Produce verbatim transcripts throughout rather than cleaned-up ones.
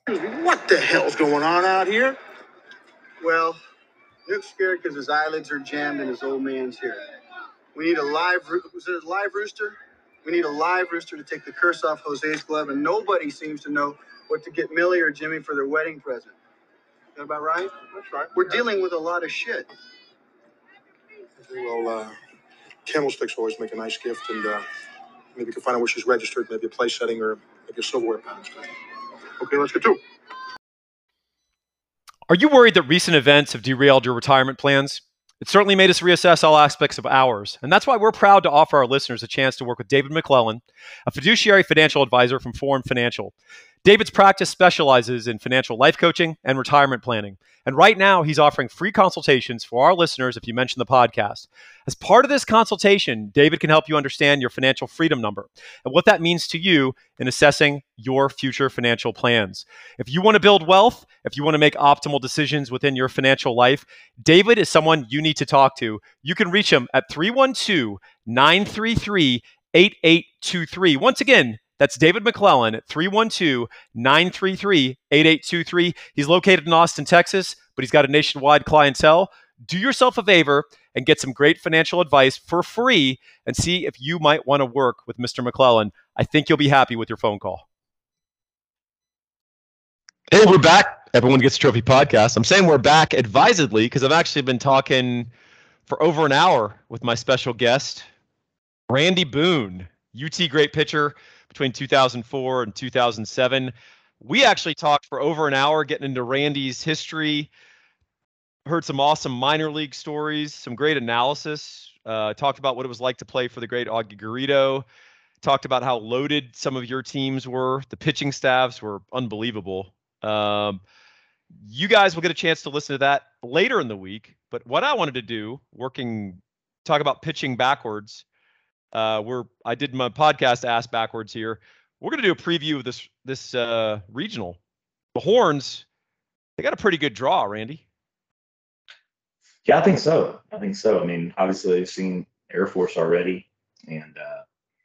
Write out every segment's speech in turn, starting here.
What the hell's going on out here? Well, Nuke's scared because his eyelids are jammed and his old man's here. We need a live, roo- was it a live rooster? We need a live rooster to take the curse off Jose's glove, and nobody seems to know what to get Millie or Jimmy for their wedding present. Is that about right? That's right. We're dealing with a lot of shit. Well, uh, candlesticks always make a nice gift, and uh, maybe you can find out where she's registered, maybe a place setting or maybe a silverware pattern. Okay, let's get to it. Are you worried that recent events have derailed your retirement plans? It certainly made us reassess all aspects of ours, and that's why we're proud to offer our listeners a chance to work with David McClellan, a fiduciary financial advisor from Forum Financial. David's practice specializes in financial life coaching and retirement planning, and right now he's offering free consultations for our listeners if you mention the podcast. As part of this consultation, David can help you understand your financial freedom number and what that means to you in assessing your future financial plans. If you want to build wealth, if you want to make optimal decisions within your financial life, David is someone you need to talk to. You can reach him at three one two, nine three three, eight eight two three. Once again, that's David McClellan at three one two, nine three three, eight eight two three. He's located in Austin, Texas, but he's got a nationwide clientele. Do yourself a favor and get some great financial advice for free and see if you might want to work with Mister McClellan. I think you'll be happy with your phone call. Hey, we're back. Everyone Gets a Trophy podcast. I'm saying we're back advisedly because I've actually been talking for over an hour with my special guest, Randy Boone, U T great pitcher between two thousand four and two thousand seven. We actually talked for over an hour getting into Randy's history, heard some awesome minor league stories, some great analysis, uh, talked about what it was like to play for the great Augie Garrido, talked about how loaded some of your teams were. The pitching staffs were unbelievable. Um, you guys will get a chance to listen to that later in the week. But what I wanted to do, working, talk about pitching backwards. Uh, we're I did my podcast ass backwards here. We're going to do a preview of this this uh, regional. The Horns, they got a pretty good draw, Randy. Yeah, I think so. I think so. I mean, obviously, they've seen Air Force already, and uh,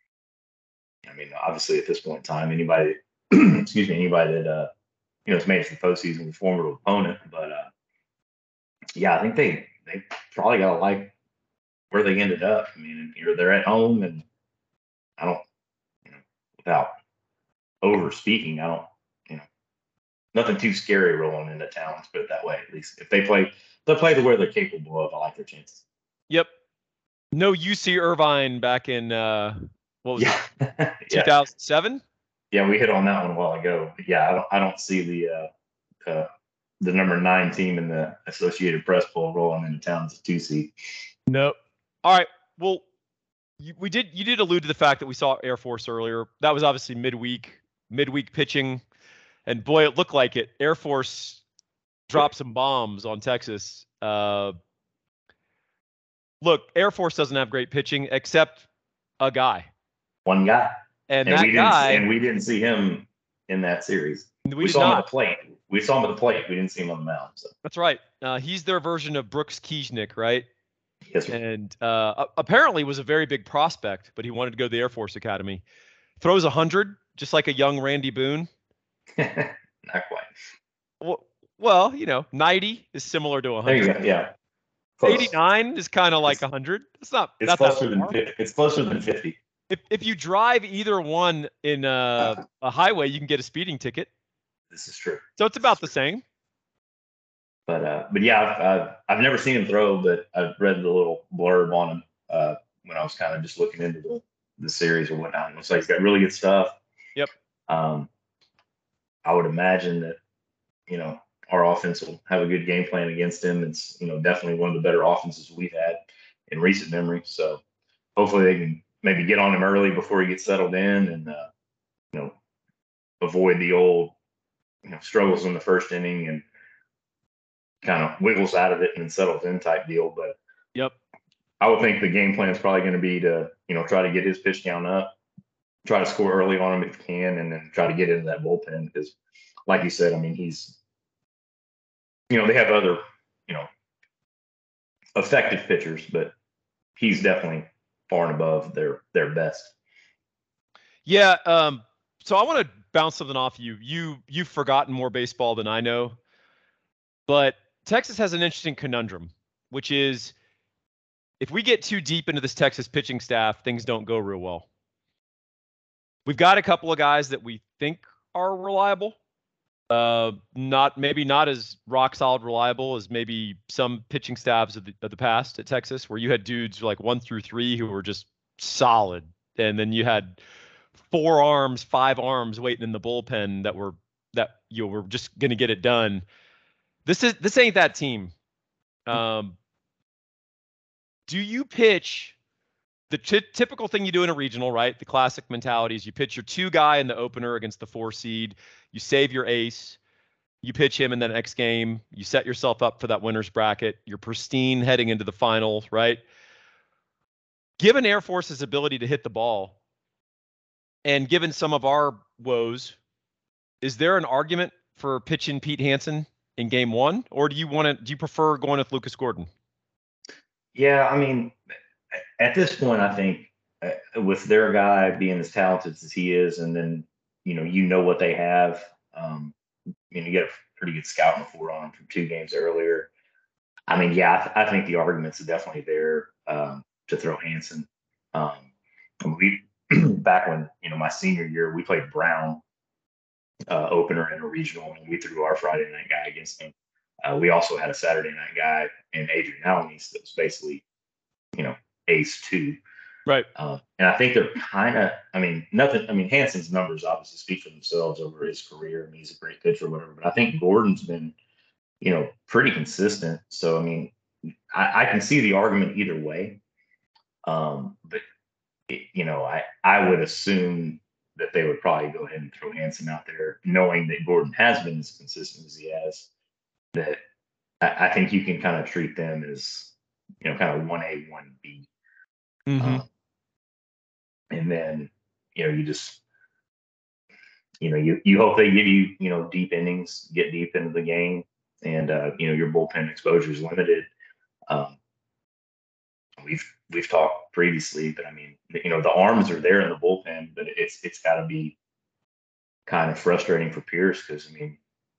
I mean, obviously, at this point in time, anybody, excuse me, anybody that uh, you know, has made it to the postseason with a formidable opponent. But uh, yeah, I think they they probably got to like where they ended up. I mean, you're they're at home, and I don't, you know, without over speaking, I don't, you know, nothing too scary rolling into town. Let's put it that way. At least if they play, they play the way they're capable of. I like their chances. Yep. No U C Irvine back in uh, what was yeah. it? two thousand seven. Yeah, we hit on that one a while ago. But yeah, I don't, I don't see the uh, uh, the number nine team in the Associated Press poll rolling into town as a two seed. Nope. All right. Well, you, we did. You did allude to the fact that we saw Air Force earlier. That was obviously midweek, midweek pitching, and boy, it looked like it. Air Force dropped some bombs on Texas. Uh, look, Air Force doesn't have great pitching except a guy. One guy. And, and that we guy. Didn't, and we didn't see him in that series. We, we saw not. him at the plate. We saw him at the plate. We didn't see him on the mound. So. That's right. Uh, he's their version of Brooks Kiesnick, right? Yes, sir. And uh, apparently was a very big prospect, but he wanted to go to the Air Force Academy. Throws one hundred, just like a young Randy Boone. Not quite. Well, well, you know, ninety is similar to one hundred. There you go. Yeah. Close. eighty-nine is kind of like one hundred. It's not. It's not closer that than fifty. It's closer than fifty. If if you drive either one in a, a highway, you can get a speeding ticket. This is true. So it's about the same. But uh, but yeah, I've, I've I've never seen him throw, but I've read the little blurb on him uh, when I was kind of just looking into the, the series or whatnot. It looks like he's got really good stuff. Yep. Um, I would imagine that, you know, our offense will have a good game plan against him. It's, you know, definitely one of the better offenses we've had in recent memory. So hopefully they can maybe get on him early before he gets settled in and, uh, you know, avoid the old, you know, struggles in the first inning and kind of wiggles out of it and then settles in type deal. But yep, I would think the game plan is probably going to be to, you know, try to get his pitch count up, try to score early on him if you can, and then try to get into that bullpen because, like you said, I mean, he's, you know, they have other, you know, effective pitchers, but he's definitely far and above their their best. Yeah. Um, so I want to bounce something off you. You you've forgotten more baseball than I know, but Texas has an interesting conundrum, which is if we get too deep into this Texas pitching staff, things don't go real well. We've got a couple of guys that we think are reliable. Uh, not maybe not as rock solid reliable as maybe some pitching staffs of the, of the past at Texas, where you had dudes like one through three who were just solid, and then you had four arms, five arms waiting in the bullpen that were that you know, were just going to get it done. This is this ain't that team. Um, do you pitch the t- typical thing you do in a regional, right? The classic mentality is you pitch your two guy in the opener against the four seed. You save your ace. You pitch him in the next game. You set yourself up for that winner's bracket. You're pristine heading into the final, right? Given Air Force's ability to hit the ball, and given some of our woes, is there an argument for pitching Pete Hansen in game one, or do you want to? Do you prefer going with Lucas Gordon? Yeah, I mean, at this point, I think uh, with their guy being as talented as he is, and then you know, you know what they have. Um, you know, you get a pretty good scouting report on him from two games earlier. I mean, yeah, I, th- I think the arguments are definitely there um, to throw Hansen. Um, and we back when you know my senior year, we played Brown uh, opener in a regional, and we threw our Friday night guy against him. Uh, we also had a Saturday night guy in Adrian Alanis that was basically, you know, ace two. Right. Uh, and I think they're kind of, I mean, nothing, I mean, Hansen's numbers obviously speak for themselves over his career. I mean, he's a great pitcher or whatever, but I think Gordon's been, you know, pretty consistent. So, I mean, I, I can see the argument either way. Um, but, it, you know, I, I would assume that they would probably go ahead and throw Hansen out there, knowing that Gordon has been as consistent as he has, that I, I think you can kind of treat them as, you know, kind of one A, one B. Mm-hmm. Um, and then, you know, you just, you know, you, you hope they give you, you know, deep innings, get deep into the game, and, uh, you know, your bullpen exposure is limited. Um, we've, we've talked previously, but I mean, you know, the arms are there in the bullpen, but it's, it's got to be kind of frustrating for Pierce because, I mean,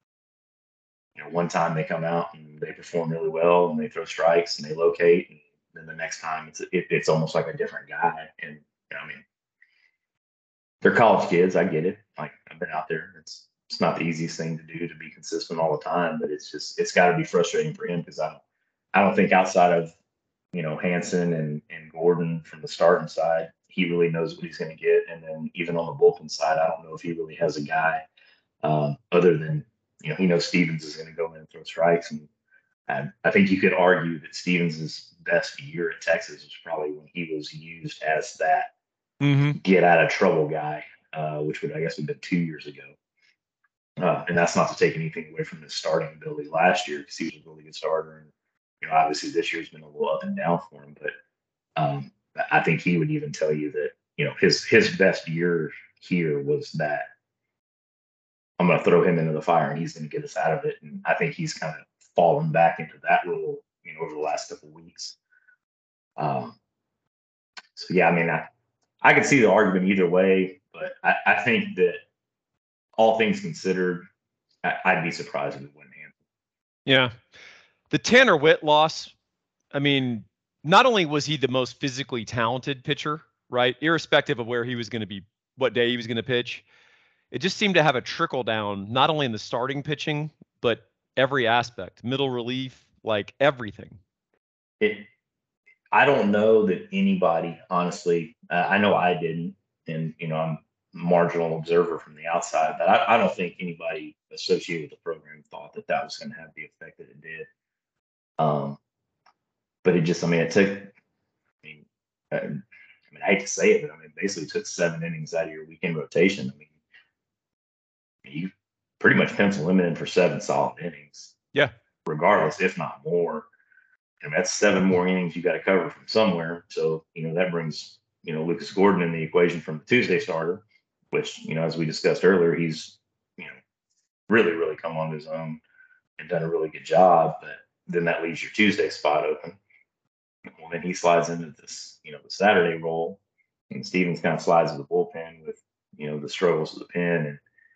you know, one time they come out and they perform really well and they throw strikes and they locate, and then the next time it's, it, it's almost like a different guy. And, you know, I mean, they're college kids. I get it. Like I've been out there. It's it's not the easiest thing to do to be consistent all the time, but it's just it's got to be frustrating for him because I don't I don't think outside of you know Hansen and and Gordon from the starting side, he really knows what he's going to get. And then even on the bullpen side, I don't know if he really has a guy um, other than you know he knows Stevens is going to go in and throw strikes. And I, I think you could argue that Stevens' best year at Texas was probably when he was used as that. Mm-hmm. Get out of trouble guy, uh, which would I guess have been two years ago. Uh, and that's not to take anything away from his starting ability last year because he was a really good starter. And you know, obviously this year's been a little up and down for him. But um, I think he would even tell you that you know his his best year here was that I'm going to throw him into the fire and he's going to get us out of it. And I think he's kind of fallen back into that role, you know, over the last couple of weeks. Um, so yeah, I mean, I. I could see the argument either way, but I, I think that all things considered, I, I'd be surprised if it wouldn't happen. Yeah. The Tanner Witt loss, I mean, not only was he the most physically talented pitcher, right, irrespective of where he was going to be, what day he was going to pitch, it just seemed to have a trickle down, not only in the starting pitching, but every aspect, middle relief, like everything. It. I don't know that anybody, honestly, uh, I know I didn't, and you know, I'm a marginal observer from the outside, but I, I don't think anybody associated with the program thought that that was going to have the effect that it did. Um, but it just, I mean, it took, I mean, uh, I mean, I hate to say it, but I mean, it basically took seven innings out of your weekend rotation. I mean, you pretty much pencil him in for seven solid innings. Yeah. Regardless, if not more. And that's seven more innings you got to cover from somewhere. So, you know, that brings, you know, Lucas Gordon in the equation from the Tuesday starter, which, you know, as we discussed earlier, he's, you know, really, really come on his own and done a really good job. But then that leaves your Tuesday spot open. Well, then he slides into this, you know, the Saturday role, and Stevens kind of slides to the bullpen with, you know, the struggles of the pen. And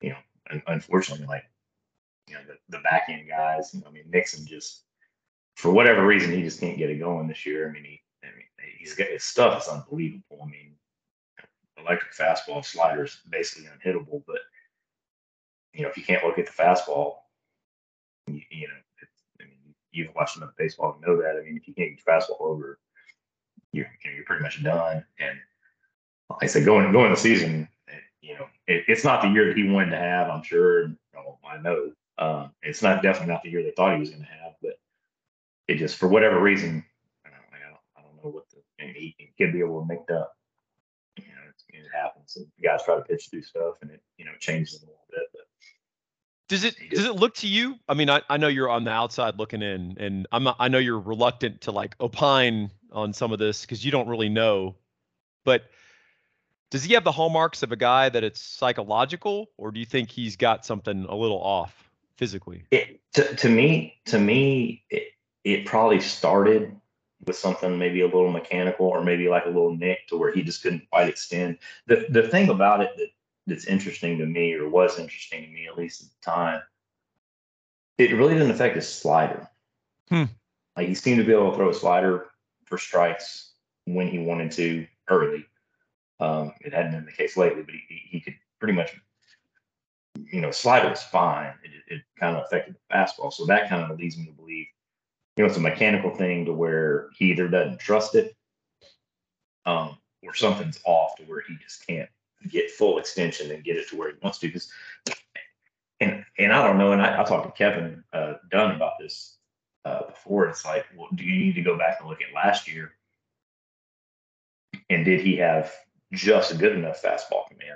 you know, un- unfortunately, like, you know, the, the back end guys, you know, I mean, Nixon just, for whatever reason, he just can't get it going this year. I mean, he, I mean, he's got his stuff is unbelievable. I mean, electric fastball, sliders basically unhittable, but you know, if you can't look at the fastball, you, you know, it's, I mean, you've watched enough baseball to know that. I mean, if you can't get your fastball over, you're you know, you're pretty much done. And like I said, going going the season, you know, it, it's not the year that he wanted to have. I'm sure. And, oh, I know. Um, it's not definitely not the year they thought he was going to have, but it just for whatever reason, I don't, I don't, I don't know what the and he, he could be able to make up. You know, it, it happens. And guys try to pitch through stuff, and it you know changes them a little bit. But Does it does it look to you? I mean, I, I know you're on the outside looking in, and I'm not, I know you're reluctant to like opine on some of this because you don't really know. But does he have the hallmarks of a guy that it's psychological, or do you think he's got something a little off physically? It, to, to me, to me, it, it probably started with something maybe a little mechanical or maybe like a little nick to where he just couldn't quite extend. The the thing about it that that's interesting to me, or was interesting to me at least at the time, it really didn't affect his slider. Hmm. Like he seemed to be able to throw a slider for strikes when he wanted to early. Um, it hadn't been the case lately, but he, he could pretty much, you know, slider was fine. It, it kind of affected the fastball. So that kind of leads me to believe, you know, it's a mechanical thing to where he either doesn't trust it, um, or something's off to where he just can't get full extension and get it to where he wants to. Because, and and I don't know. And I, I talked to Kevin uh, Dunn about this uh, before. It's like, well, do you need to go back and look at last year? And did he have just a good enough fastball command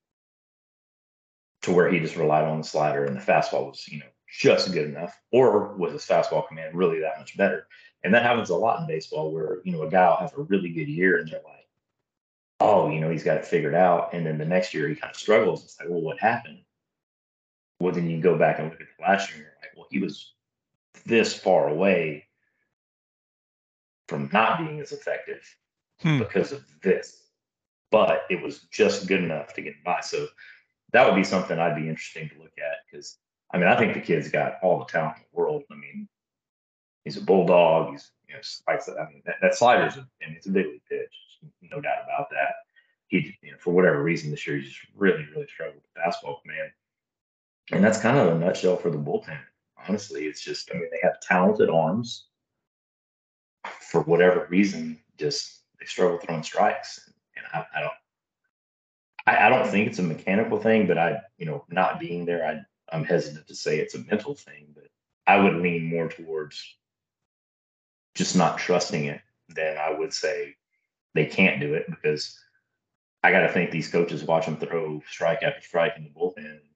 to where he just relied on the slider and the fastball was, you know, just good enough, or was his fastball command really that much better? And that happens a lot in baseball where, you know, a guy will have a really good year and they're like, oh, you know, he's got it figured out. And then the next year he kind of struggles. It's like, well, what happened? Well, then you go back and look at the last year and you're like, well, he was this far away from not being as effective Hmm. because of this. But it was just good enough to get by. So that would be something I'd be interesting to look at because, I mean, I think the kid's got all the talent in the world. I mean, he's a bulldog. He's, you know, like I said, I mean, that, that slider's, a, and it's a big league pitch. No doubt about that. He, you know, for whatever reason this year, he's just really, really struggled with fastball command. And that's kind of a nutshell for the bullpen. Honestly, it's just, I mean, they have talented arms. For whatever reason, just they struggle throwing strikes. And I, I don't, I, I don't think it's a mechanical thing, but I, you know, not being there, I, I'm hesitant to say it's a mental thing, but I would lean more towards just not trusting it than I would say they can't do it, because I got to think these coaches watch them throw strike after strike in the bullpen and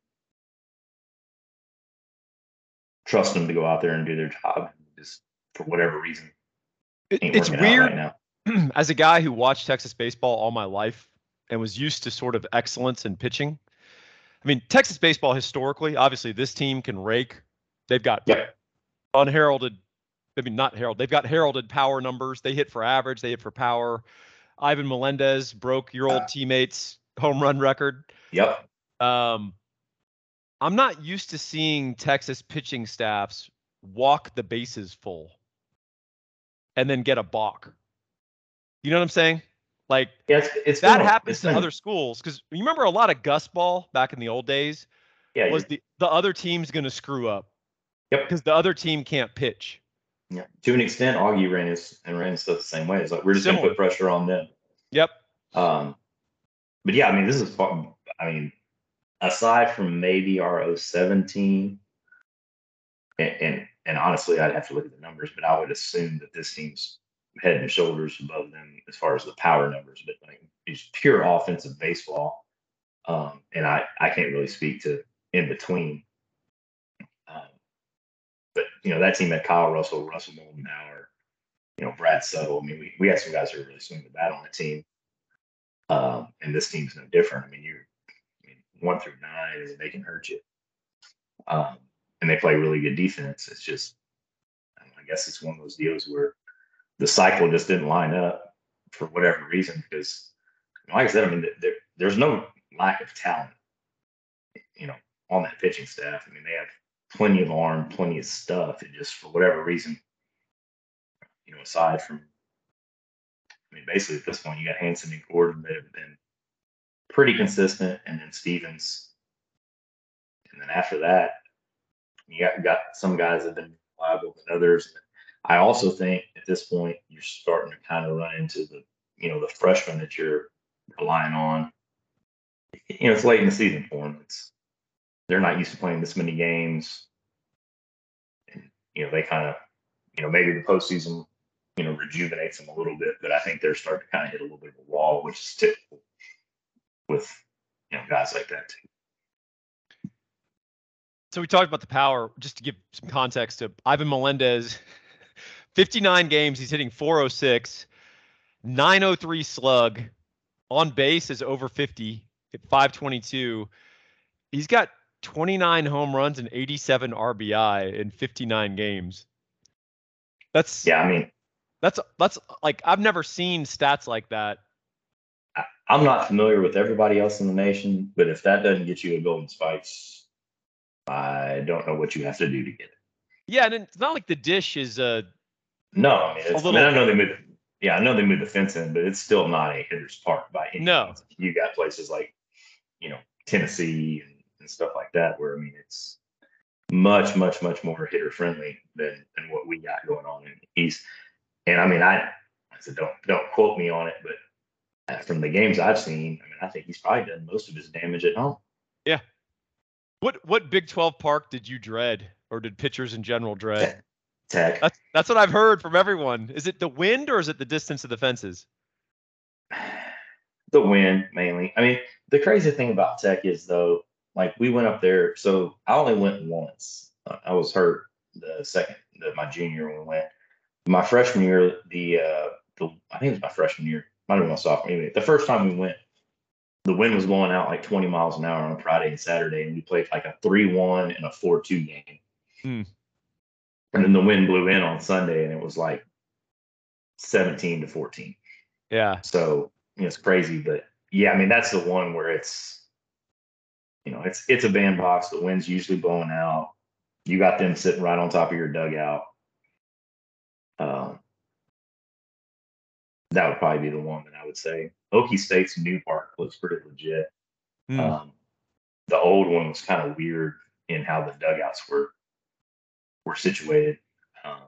trust them to go out there and do their job. Just for whatever reason, It, ain't it's working out weird. right now. As a guy who watched Texas baseball all my life and was used to sort of excellence in pitching, I mean, Texas baseball historically, obviously this team can rake. They've got Yep. unheralded, I mean, not heralded, they've got heralded power numbers. They hit for average, they hit for power. Ivan Melendez broke your old teammate's home run record. Yep. Um, I'm not used to seeing Texas pitching staffs walk the bases full and then get a balk. You know what I'm saying? Like, Yeah, it's, it's that been, happens it's to been, other schools, because you remember a lot of Gus ball back in the old days yeah, was the the other team's going to screw up. Yep. Because the other team can't pitch. Yeah. To an extent, Augie ran his and ran stuff the same way. It's like we're just going to put pressure on them. Yep. Um, but yeah, I mean, this is fun. I mean, aside from maybe our oh seven team, and, and and honestly, I'd have to look at the numbers, but I would assume that this team's head and shoulders above them as far as the power numbers. But like, it's pure offensive baseball, um, and I I can't really speak to in between. Um, but you know, that team had Kyle Russell, Russell Moldenhauer, you know, Brad Suttle. I mean, we, we had some guys who really swing the bat on the team. Um, and this team's no different. I mean, you're I mean, one through nine, and they can hurt you. Um, and they play really good defense. It's just, I, I guess it's one of those deals where the cycle just didn't line up for whatever reason. Because, like I said, I mean, there, there's no lack of talent you know, on that pitching staff. I mean, they have plenty of arm, plenty of stuff. And just for whatever reason, you know, aside from, I mean, basically at this point, you got Hanson and Gordon that have been pretty consistent, and then Stevens. And then after that, you got, got some guys that have been reliable than others. I also think at this point, you're starting to kind of run into the, you know, the freshmen that you're relying on. You know, it's late in the season for them. It's, they're not used to playing this many games. And, you know, they kind of, you know, maybe the postseason, you know, rejuvenates them a little bit, but I think they're starting to kind of hit a little bit of a wall, which is typical with, you know, guys like that too. So we talked about the power. Just to give some context to Ivan Melendez, fifty-nine games, he's hitting four oh six, nine oh three slug, on base is over fifty at five twenty-two. He's got twenty-nine home runs and eighty-seven R B I in fifty-nine games. That's Yeah, I mean, that's that's like, I've never seen stats like that. I, I'm not familiar with everybody else in the nation, but if that doesn't get you a Golden Spikes, I don't know what you have to do to get it. Yeah, and it's not like the dish is uh No, I mean, it's, A little- I mean, I know they moved. Yeah, I know they moved the fence in, but it's still not a hitter's park by any No. means. You got places like, you know, Tennessee and, and stuff like that, where I mean, it's much, much, much more hitter friendly than than what we got going on in the East. And I mean, I, I said don't don't quote me on it, but from the games I've seen, I mean, I think he's probably done most of his damage at home. Yeah. What what Big twelve park did you dread, or did pitchers in general dread? Tech. That's that's what I've heard from everyone. Is it the wind or is it the distance of the fences? The wind mainly. I mean, the crazy thing about Tech is though, like we went up there. So I only went once. Uh, I was hurt the second, the, my junior when we went. My freshman year, the uh, the I think it was my freshman year. Might have been my sophomore. Anyway, the first time we went, the wind was blowing out like twenty miles an hour on a Friday and Saturday, and we played like a three one and a four two game. Hmm. And then the wind blew in on Sunday, and it was like seventeen to fourteen. Yeah. So, you know, it's crazy, but yeah, I mean, that's the one where it's, you know, it's it's a bandbox. The wind's usually blowing out. You got them sitting right on top of your dugout. Um, that would probably be the one that I would say. Okie State's new park looks pretty legit. Hmm. Um, the old one was kind of weird in how the dugouts were were situated. Um,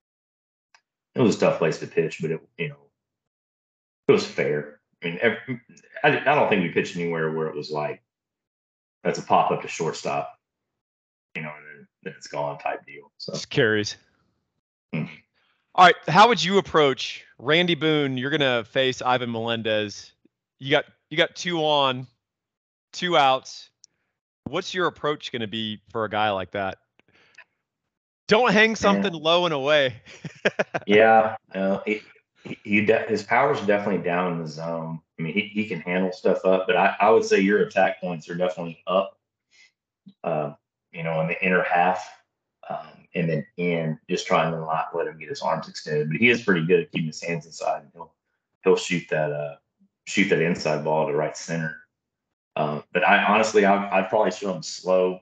it was a tough place to pitch, but it, you know, it was fair. I mean, every, I, I don't think we pitched anywhere where it was like, that's a pop up to shortstop, you know, and then, then it's gone type deal. So Just curious. Mhm. All right. How would you approach Randy Boone? You're gonna face Ivan Melendez. You got you got two on, two outs. What's your approach gonna be for a guy like that? Don't hang something low and away. yeah, uh, he, he, he de- his power's definitely down in the zone. I mean, he, he can handle stuff up, but I, I would say your attack points are definitely up, uh, you know, in the inner half, um, and then in, just trying to not let him get his arms extended. But he is pretty good at keeping his hands inside, and he'll he'll shoot that uh, shoot that inside ball to right center. Uh, but I honestly, I, I'd probably show him slow.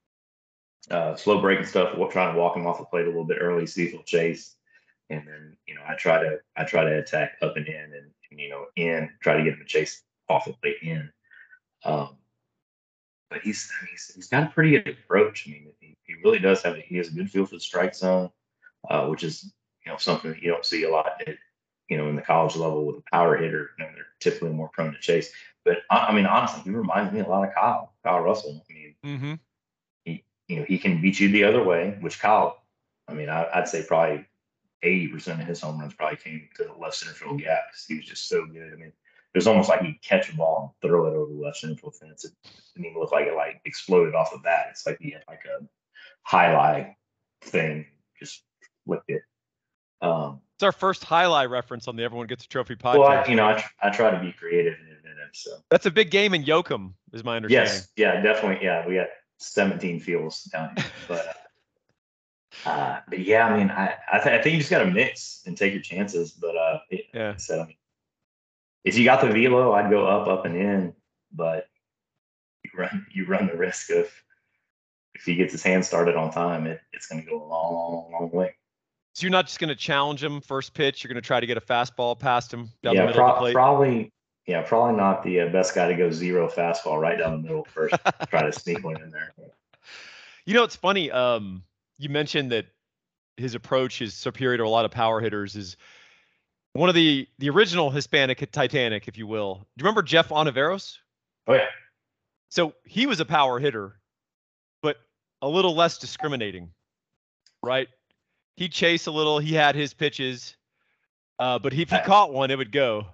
Uh, slow breaking stuff, trying to walk him off the plate a little bit early, see if he'll chase, and then you know I try to I try to attack up and in, and, and you know in try to get him to chase off the plate in. Um, but he's, I mean, he's he's got a pretty good approach. I mean, he, he really does have he has a good feel for the strike zone, uh, which is you know something that you don't see a lot at you know in the college level with a power hitter. You know, they're typically more prone to chase. But I, I mean, honestly, he reminds me a lot of Kyle Kyle Russell. I mean. Mm-hmm. You know, he can beat you the other way, which Kyle, I mean, I, I'd say probably eighty percent of his home runs probably came to the left center field gap because he was just so good. I mean, it was almost like he'd catch a ball and throw it over the left center field fence. It didn't even look like it like exploded off the bat. It's like he had like a highlight thing, just flipped it. Um, It's our first highlight reference on the Everyone Gets a Trophy podcast. well, I, you know, I, tr- I try to be creative and inventive. So That's a big game in Yoakum, is my understanding. yes, yeah, definitely. Yeah, we got seventeen fields down here, but uh, but yeah, I mean, I I, th- I think you just got to mix and take your chances. But uh, it, Yeah. like I said, I mean, if you got the velo, I'd go up, up and in. But run you run the risk of if he gets his hand started on time, it, it's going to go a long, long, long way. So you're not just going to challenge him first pitch. You're going to try to get a fastball past him down yeah, the middle pro- of the plate. Probably. Yeah, probably not the uh, best guy to go zero fastball right down the middle first. Try to sneak one in there. You know, it's funny. Um, you mentioned that his approach is superior to a lot of power hitters. Is one of the the original Hispanic Titanic, if you will. Do you remember Jeff Ontiveros? Oh yeah. So he was a power hitter, but a little less discriminating, right? He'd chase a little. He had his pitches, uh, but if he I, caught one, it would go.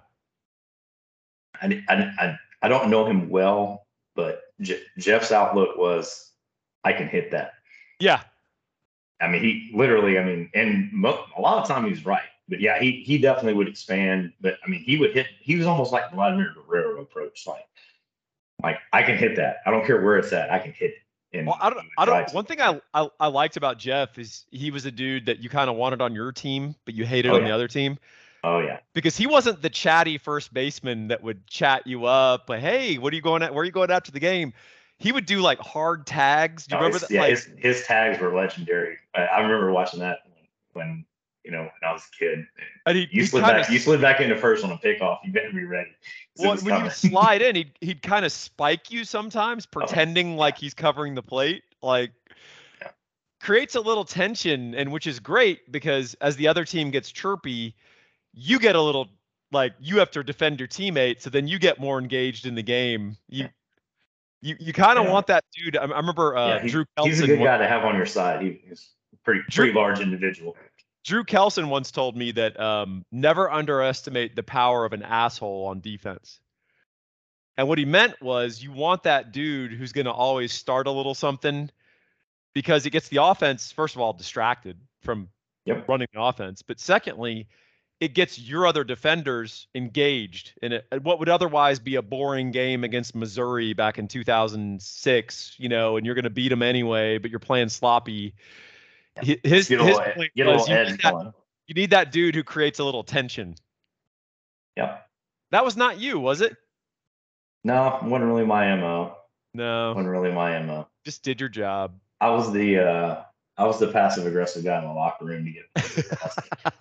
I, I, I, I don't know him well, but J- Jeff's outlook was, I can hit that. Yeah. I mean, he literally, I mean, and mo- a lot of time he was right. But yeah, he he definitely would expand. But I mean, he would hit. He was almost like Vladimir Guerrero approach, like, like I can hit that. I don't care where it's at. I can hit it. And well, I don't. I don't. One thing I, I I liked about Jeff is he was a dude that you kind of wanted on your team, but you hated oh, on yeah. the other team. Oh yeah. Because he wasn't the chatty first baseman that would chat you up, like, "Hey, what are you going at? Where are you going after the game?" He would do like hard tags. Do you no, remember his, that? Yeah, like, his his tags were legendary. I, I remember watching that when, when you know when I was a kid. And he, you slid back. You slid back into first on a pickoff. You better be ready. Well, when you slide in, he'd he'd kind of spike you sometimes, pretending oh, like yeah. he's covering the plate, like yeah. creates a little tension, and which is great because as the other team gets chirpy, you get a little like you have to defend your teammate, so then you get more engaged in the game. You you you kind of yeah. want that dude. I, I remember uh, yeah, he, Drew Kelson. He's a good guy to have on your side. He, he's a pretty pretty Drew, large individual. Drew Kelson once told me that um, never underestimate the power of an asshole on defense. And what he meant was you want that dude who's going to always start a little something because it gets the offense, first of all, distracted from yep. running the offense. But secondly, it gets your other defenders engaged in it. What would otherwise be a boring game against Missouri back in two thousand six, you know, and you're going to beat them anyway, but you're playing sloppy. His, his get a little, point get a was little you edge need, that, going. you need that dude who creates a little tension. Yep. That was not you, was it? No, wasn't really my M O. No. Wasn't really my M O. Just did your job. I was the uh, I was the passive aggressive guy in the locker room to get.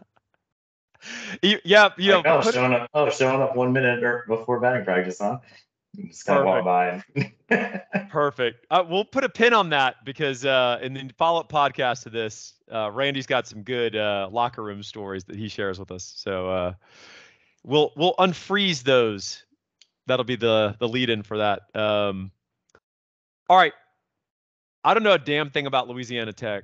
you, yeah, you like, know. Oh, showing up! Oh, showing up one minute before batting practice, huh? Just kind of walk by. And Perfect. Uh, we'll put a pin on that because uh, in the follow-up podcast to this, uh, Randy's got some good uh, locker room stories that he shares with us. So uh, we'll we'll unfreeze those. That'll be the the lead-in for that. Um, all right. I don't know a damn thing about Louisiana Tech.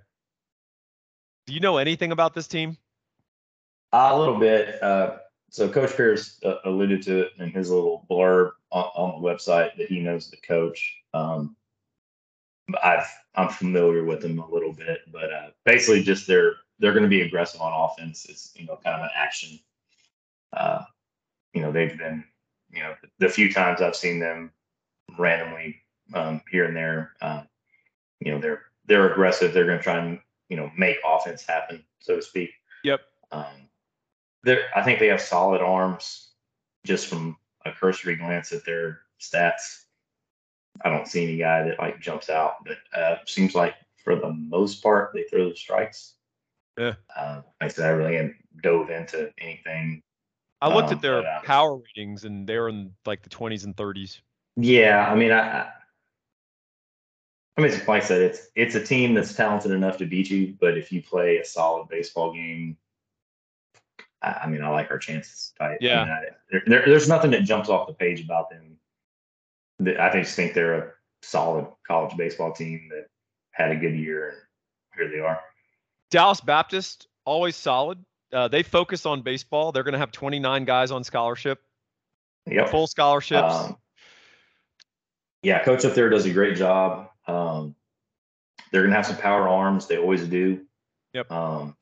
Do you know anything about this team? Uh, a little bit. Uh, so Coach Pierce uh, alluded to it in his little blurb on, on the website that he knows the coach. Um, I've, I'm familiar with him a little bit, but uh, basically just they're they're going to be aggressive on offense. It's you know kind of an action. Uh, you know they've been you know the, the few times I've seen them randomly um, here and there. Uh, you know they're they're aggressive. They're going to try and you know make offense happen, so to speak. Yep. Um, they're I think they have solid arms. Just from a cursory glance at their stats, I don't see any guy that like jumps out. But uh, seems like for the most part they throw the strikes. Yeah. Uh, like I said, I really haven't dove into anything. I looked um, at their but, uh, power ratings and they're in like the twenties and thirties. Yeah, I mean, I, I mean, like I said, it's it's a team that's talented enough to beat you. But if you play a solid baseball game, I, I mean, I like our chances. I, Yeah. I mean, I, there, there, there's nothing that jumps off the page about them. I just think they're a solid college baseball team that had a good year, and here they are. Dallas Baptist, always solid. Uh, they focus on baseball. They're going to have twenty-nine guys on scholarship. Yep. Full scholarships. Um, yeah, coach up there does a great job. Um, they're going to have some power arms. They always do. Yep. Um,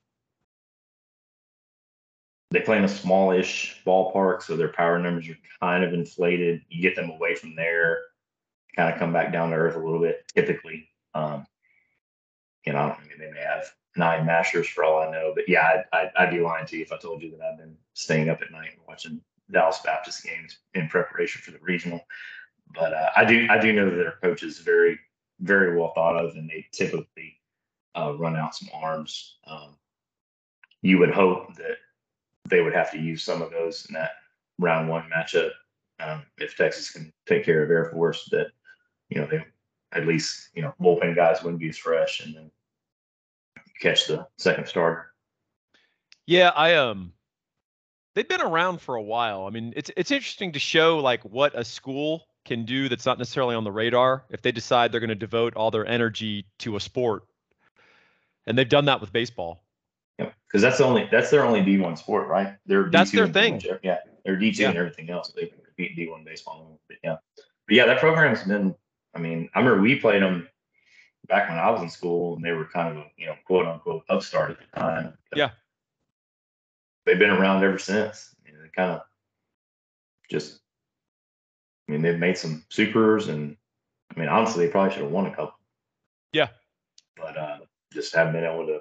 they play in a smallish ballpark, so their power numbers are kind of inflated. You get them away from there, kind of come back down to earth a little bit, typically. Um, you know, I mean, they may have nine mashers for all I know, but yeah, I, I, I'd be lying to you if I told you that I've been staying up at night and watching Dallas Baptist games in preparation for the regional. but uh, I do I do know that their coach is very very well thought of, and they typically uh, run out some arms. Um, you would hope that they would have to use some of those in that round one matchup. Um, if Texas can take care of Air Force, that you know they at least you know bullpen guys wouldn't be as fresh, and then catch the second starter. Yeah, I um, they've been around for a while. I mean, it's it's interesting to show like what a school can do that's not necessarily on the radar if they decide they're going to devote all their energy to a sport, and they've done that with baseball. Yeah, because that's the only that's their only D one sport, right? They're That's D two their in thing. pretty much- Yeah, they're D two Yeah. and everything else. They can compete in D one baseball. But yeah, but yeah, that program's been. I mean, I remember we played them back when I was in school, and they were kind of a you know quote unquote upstart at the time. But Yeah. they've been around ever since. You know, they kind of just. I mean, they've made some supers, and I mean, honestly, they probably should have won a couple. Yeah. But uh, just haven't been able to.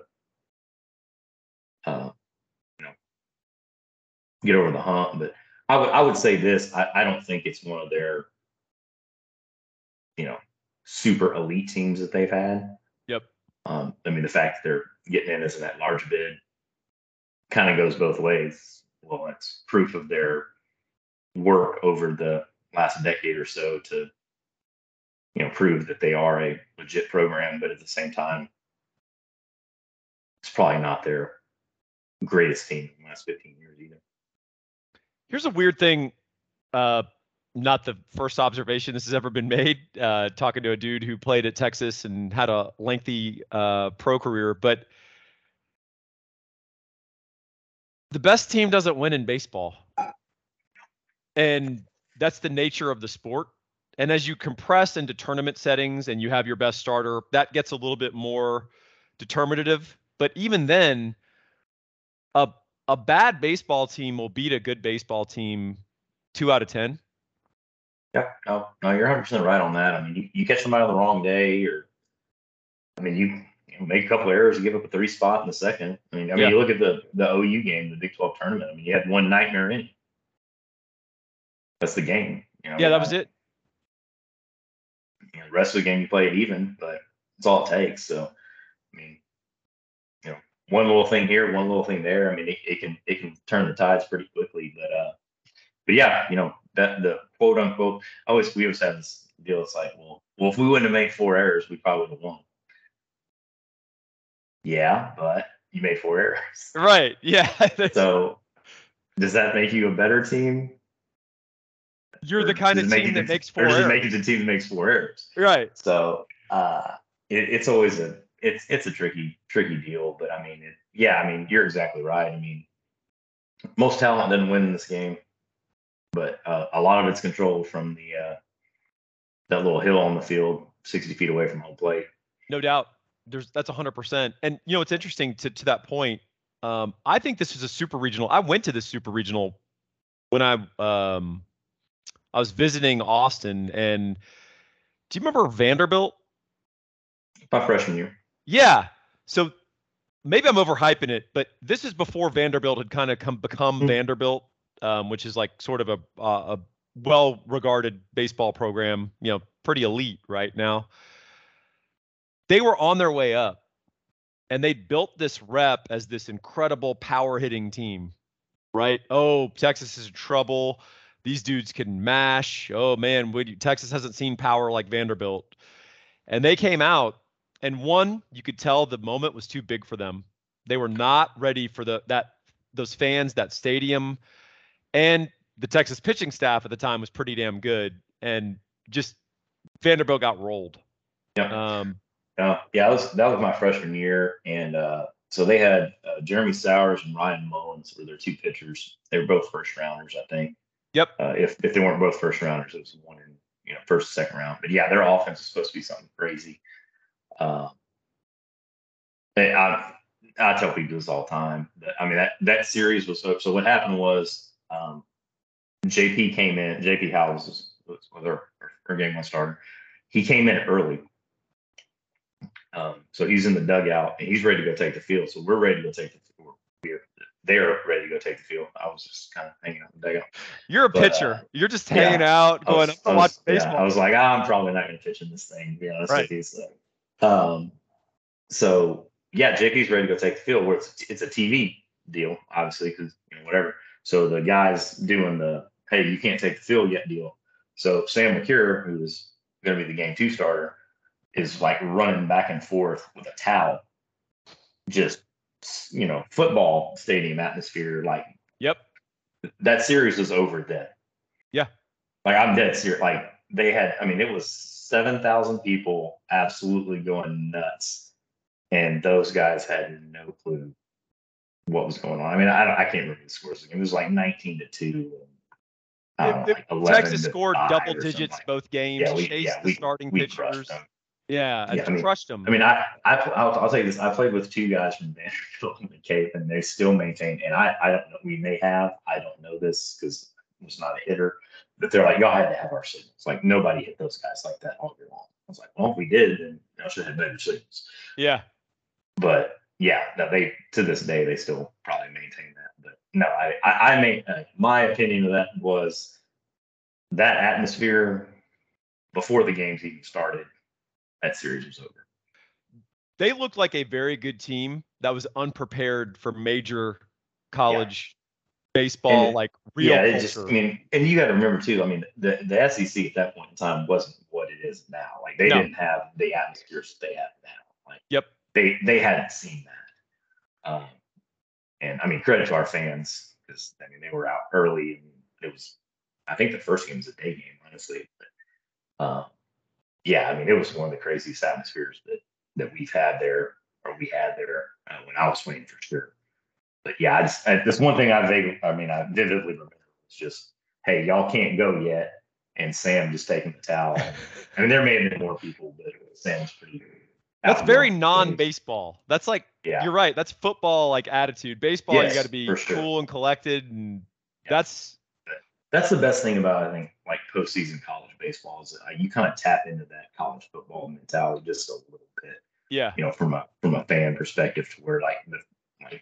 Uh, you know, get over the hump. But I would I would say this: I, I don't think it's one of their, you know, super elite teams that they've had. Yep. Um, I mean, the fact that they're getting in as that large bid kind of goes both ways. Well, it's proof of their work over the last decade or so to, you know, prove that they are a legit program. But at the same time, it's probably not their greatest team in the last fifteen years either. Here's a weird thing. Uh, not the first observation this has ever been made. Uh, talking to a dude who played at Texas and had a lengthy uh, pro career, but the best team doesn't win in baseball, and that's the nature of the sport. And as you compress into tournament settings and you have your best starter, that gets a little bit more determinative. But even then, a a bad baseball team will beat a good baseball team two out of ten. Yeah, no, no, you're one hundred percent right on that. I mean, you, you catch somebody on the wrong day, or I mean, you, you know, make a couple of errors, you give up a three spot in the second. I mean, I mean, Yeah. you look at the the O U game, the Big twelve tournament. I mean, you had one nightmare inning. That's the game. You know, Yeah, that was it. You know, the rest of the game you play it even, but it's all it takes. So, I mean, you know, one little thing here, one little thing there. I mean, it, it can it can turn the tides pretty quickly. But uh, but yeah, you know, that the quote unquote. I always we always have this deal. It's like, well, well, if we wouldn't have made four errors, we probably would have won. Yeah, but you made four errors. Right. Yeah. So does that make you a better team? You're the Or kind does of it make team it that the- makes four or does errors. it make it the team that makes four errors? Right. So uh, it, it's always a it's it's a tricky tricky deal. But I mean, it, yeah, I mean, you're exactly right. I mean, most talent doesn't win in this game, but uh, a lot of it's controlled from the uh, that little hill on the field, sixty feet away from home plate. No doubt. There's that's one hundred percent. And you know, it's interesting to to that point. Um, I think this is a super regional. I went to this super regional when I um I was visiting Austin. And do you remember Vanderbilt? My freshman year. Yeah. So maybe I'm overhyping it, but this is before Vanderbilt had kind of come become Hmm. Vanderbilt, um, which is like sort of a uh, a well-regarded baseball program. You know, pretty elite right now. They were on their way up, and they built this rep as this incredible power hitting team, right? Oh, Texas is in trouble. These dudes can mash. Oh man, would Texas hasn't seen power like Vanderbilt. And they came out, and one, you could tell the moment was too big for them. They were not ready for the that those fans, that stadium, and the Texas pitching staff at the time was pretty damn good. And just Vanderbilt got rolled. Yeah. Um, Uh, yeah, that was that was my freshman year, and uh, so they had uh, Jeremy Sowers and Ryan Mullins were their two pitchers. They were both first rounders, I think. Yep. Uh, if if they weren't both first rounders, it was one in you know first and second round. But yeah, their offense is supposed to be something crazy. Uh, they, I I tell people this all the time. That, I mean that that series was so. So what happened was um, J P came in. J P Howells was, was, was our, our game one starter. He came in early. Um, so he's in the dugout and he's ready to go take the field. So we're ready to go take the field. they're ready to go take the field. I was just kind of hanging out the dugout. You're a But, pitcher. uh, You're just yeah, hanging out, I going, was, I'm I gonna watch was, baseball. yeah, I was like, ah, I'm probably not going to pitch in this thing, to be honest Right. with you. So, um, so yeah, J P's ready to go take the field. Where it's it's a T V deal, obviously, because you know whatever. So the guys doing the hey, you can't take the field yet deal. So Sam McCure, who is going to be the game two starter, is like running back and forth with a towel, just you know, football stadium atmosphere. Like, Yep. that series was over then. Yeah. Like, I'm dead serious. Like, they had, I mean, it was seven thousand people absolutely going nuts. And those guys had no clue what was going on. I mean, I, don't, I can't remember the scores. It was like nineteen to two. I don't know, It- like it- eleven Texas to scored five double or something digits like both that. games, Yeah, we, chased yeah, the we, starting we pitchers. crushed them. Yeah, Yeah, and I mean- crushed them. I mean, I, I, I'll, I'll tell you this. I played with two guys from Vanderbilt and the Cape, and they still maintain. And I, I don't know. We may have. I don't know this because I was not a hitter. But they're like, y'all had to have our signals. Like, nobody hit those guys like that all year long. I was like, well, if we did, then y'all should have better signals. yeah. But yeah, no, they to this day they still probably maintain that. But no, I, I, I made uh, my opinion of that was that atmosphere before the games even started. That series was over. They looked like a very good team that was unprepared for major college baseball, And- like real yeah, it culture. just, I mean, and you got to remember too. I mean, the the S E C at that point in time wasn't what it is now. Like, they No. didn't have the atmospheres that they have now. Like, Yep. they they hadn't seen that. Um, and I mean, credit to our fans because I mean they were out early and it was. I think the first game was a day game, honestly. But, um, yeah, I mean, it was one of the craziest atmospheres that that we've had there, or we had there uh, when I was playing, for sure. But yeah, I just I, this one thing I vaguely, I mean, I vividly remember was just, hey, y'all can't go yet, and Sam just taking the towel. I mean, there may have been more people, but Sam was pretty. That's very outgoing. non-baseball. That's like, Yeah. you're right. That's football like attitude. Baseball, Yes, you got to be for sure. cool and collected, and Yeah. that's That's the best thing about, I think, like postseason college baseball is that uh, you kind of tap into that college football mentality just a little bit. yeah, You know, from a from a fan perspective, to where like the like,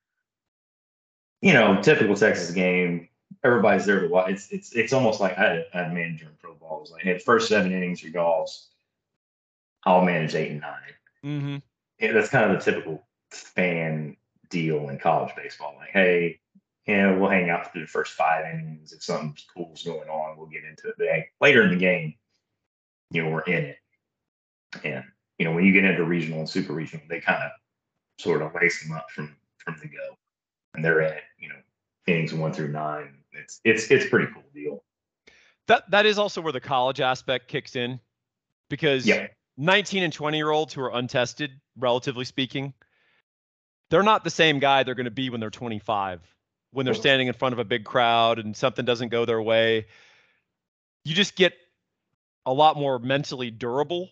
you know, typical Texas game, everybody's there to watch. It's it's it's almost like I had a, I had a manager in pro ball. It was like, hey, the first seven innings are y'all's. I'll manage eight and nine. mm-hmm. Yeah, that's kind of the typical fan deal in college baseball. Like, hey, yeah, we'll hang out through the first five innings. If something cool's going on, we'll get into it. But hey, later in the game, you know, we're in it. And, you know, when you get into regional and super regional, they kind of sort of lace them up from from the go. And they're in it, you know, innings one through nine. It's it's it's a pretty cool deal. That that is also where the college aspect kicks in, because Yeah. nineteen and twenty year olds who are untested, relatively speaking, they're not the same guy they're going to be when they're twenty-five. When they're standing in front of a big crowd and something doesn't go their way, you just get a lot more mentally durable.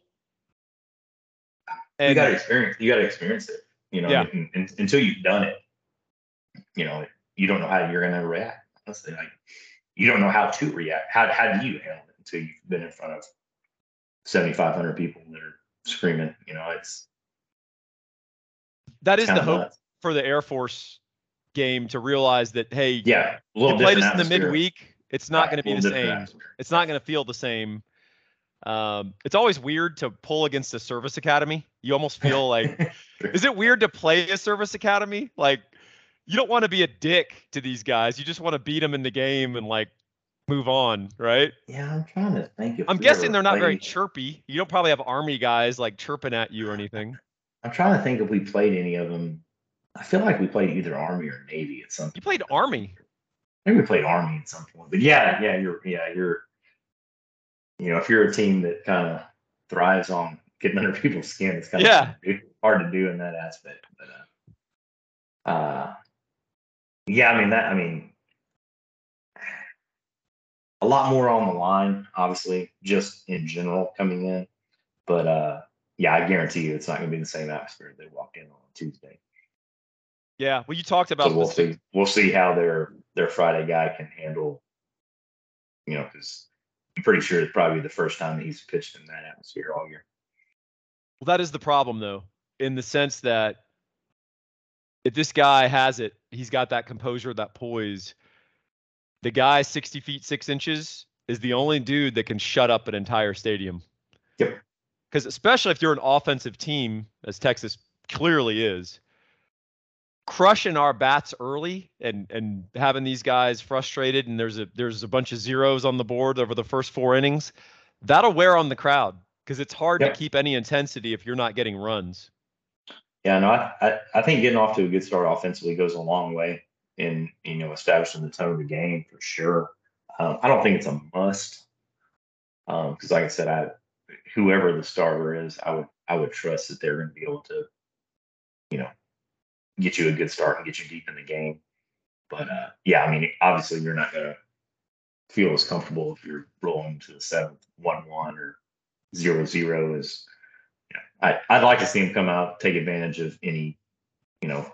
You And got to experience. You got to experience it. You know, Yeah. and, and, until you've done it, you know, you don't know how you're going to react. Honestly, like, you don't know how to react. How how do you handle it until you've been in front of seventy-five hundred people that are screaming? You know, it's that is the kinda hope nuts. for the Air Force game, to realize that, hey, Yeah, a you little play different this in the atmosphere. midweek, it's not Right, going to be a the little different same. atmosphere. It's not going to feel the same. Um, it's always weird to pull against a service academy. You almost feel like, is it weird to play a service academy? Like, you don't want to be a dick to these guys. You just want to beat them in the game and like move on, right? Yeah, I'm trying to think. If I'm we guessing ever they're not very played- chirpy. You don't probably have Army guys like chirping at you or anything. I'm trying to think if we played any of them. I feel like we played either Army or Navy at some point. You played Army. Maybe we played Army at some point. But yeah, yeah, you're yeah, you're you know, if you're a team that kind of thrives on getting under people's skin, it's kind Yeah. of hard to do, hard to do in that aspect. But uh, uh yeah, I mean that I mean a lot more on the line, obviously, just in general coming in. But uh yeah, I guarantee you it's not gonna be the same atmosphere they walk in on Tuesday. Yeah. Well, you talked about So we'll the, see. We'll see how their their Friday guy can handle. You know, because I'm pretty sure it's probably the first time that he's pitched in that atmosphere all year. well, that is the problem though, in the sense that if this guy has it he's got that composure, that poise. The guy sixty feet six inches is the only dude that can shut up an entire stadium. Yep. Because especially if you're an offensive team, as Texas clearly is, crushing our bats early and and having these guys frustrated, and there's a there's a bunch of zeros on the board over the first four innings, that'll wear on the crowd because it's hard Yep. to keep any intensity if you're not getting runs. Yeah, no, I, I, I think getting off to a good start offensively goes a long way in, you know, establishing the tone of the game for sure. Um, I don't think it's a must because, um, like I said, I whoever the starter is, I would I would trust that they're going to be able to, you know, get you a good start and get you deep in the game. But uh, yeah, I mean, obviously you're not going to feel as comfortable if you're rolling to the seventh one one or zero zero as you know, I, I'd like to see him come out, take advantage of any, you know,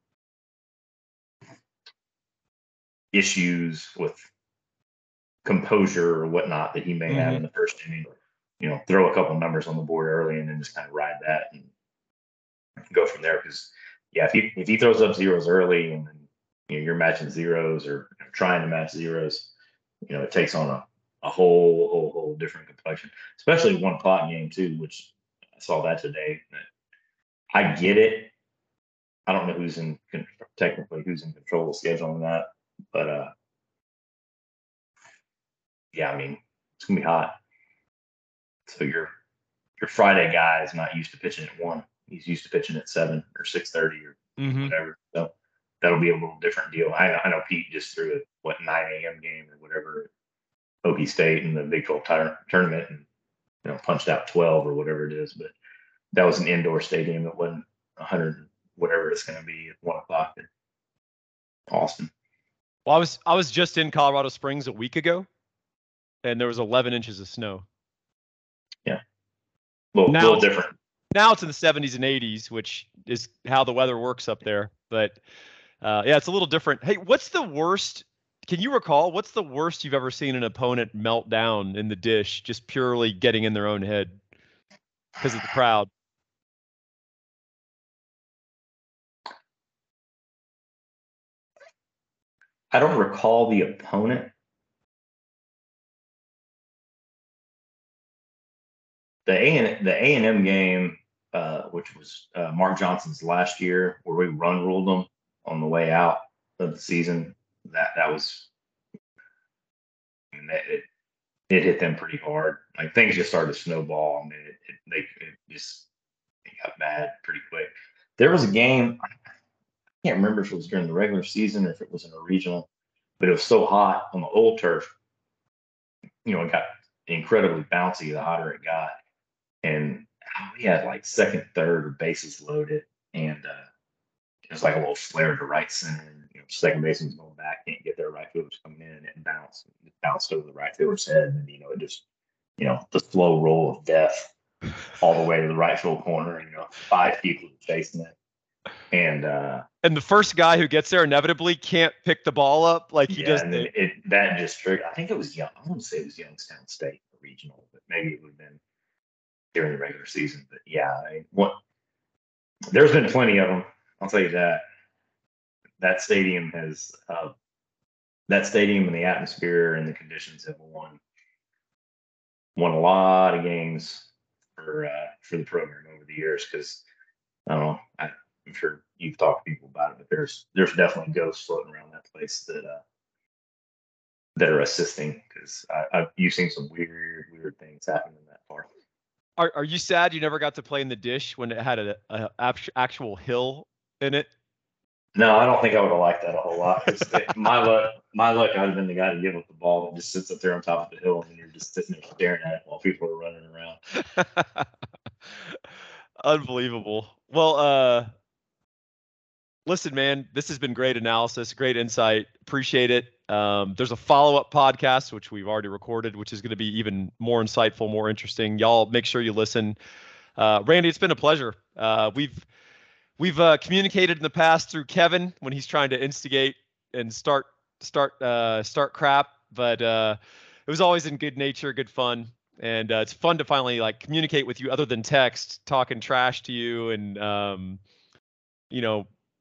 issues with composure or whatnot that he may have Mhm. in the first inning. You know, throw a couple numbers on the board early and then just kind of ride that and go from there. Because yeah, if he if he throws up zeros early and then you know you're matching zeros or you know, trying to match zeros, you know, it takes on a, a whole whole whole different complexion. Especially one o'clock game too, which I saw that today. I get it. I don't know who's in technically who's in control of scheduling that, but uh, yeah, I mean it's gonna be hot. So your your Friday guy is not used to pitching at one. He's used to pitching at seven or six thirty or Mhm. whatever. So that'll be a little different deal. I know, I know Pete just threw a what nine a.m. game or whatever at Okie State in the Big twelve tur- tournament and you know punched out twelve or whatever it is. But that was an indoor stadium. It wasn't one hundred whatever it's going to be at one o'clock in Austin. Well, I was I was just in Colorado Springs a week ago, and there was eleven inches of snow. Yeah, a little, Now little it's- different. Now it's in the seventies and eighties, which is how the weather works up there. But uh, yeah, it's a little different. Hey, what's the worst? Can you recall what's the worst you've ever seen an opponent melt down in the dish, just purely getting in their own head because of the crowd? I don't recall the opponent. The A and the A and M game, uh, which was uh, Mark Johnson's last year, where we run ruled them on the way out of the season. That that was, I mean, it, it hit them pretty hard. Like things just started to snowball. I mean, it, it they it just it got bad pretty quick. There was a game. I can't remember if it was during the regular season or if it was in a regional, but it was so hot on the old turf. You know, it got incredibly bouncy the hotter it got. And we had like second, third bases loaded, and uh, it was like a little flare to right center. You know, second baseman's going back, can't get there. Right fielder's coming in, and it bounced, it bounced over the right fielder's head, and you know, it just, you know, the slow roll of death all the way to the right field corner. You know, five people chasing it, and uh, and the first guy who gets there inevitably can't pick the ball up like he yeah, does. and then it that just triggered. I think it was young. I want to say it was Youngstown State regional, but maybe it would have been during the regular season. But yeah, I mean, what there's been plenty of them. I'll tell you that. That stadium has uh, that stadium and the atmosphere and the conditions have won won a lot of games for uh, for the program over the years. Because I don't know, I, I'm sure you've talked to people about it, but there's there's definitely ghosts floating around that place that uh, that are assisting. Because I've you've seen some weird weird things happen in that park. Are Are you sad you never got to play in the dish when it had a, a actual hill in it? No, I don't think I would have liked that a whole lot. my luck, my luck, I'd have been the guy to give up the ball that just sits up there on top of the hill, and you're just sitting there staring at it while people are running around. Unbelievable. Well, uh, listen, man, this has been great analysis, great insight. Appreciate it. Um, there's a follow-up podcast, which we've already recorded, which is going to be even more insightful, more interesting. Y'all make sure you listen. Uh, Randy, it's been a pleasure. Uh, we've we've uh, communicated in the past through Kevin when he's trying to instigate and start start uh, start crap, but uh, it was always in good nature, good fun. And uh, it's fun to finally like communicate with you other than text, talking trash to you and, um, you know,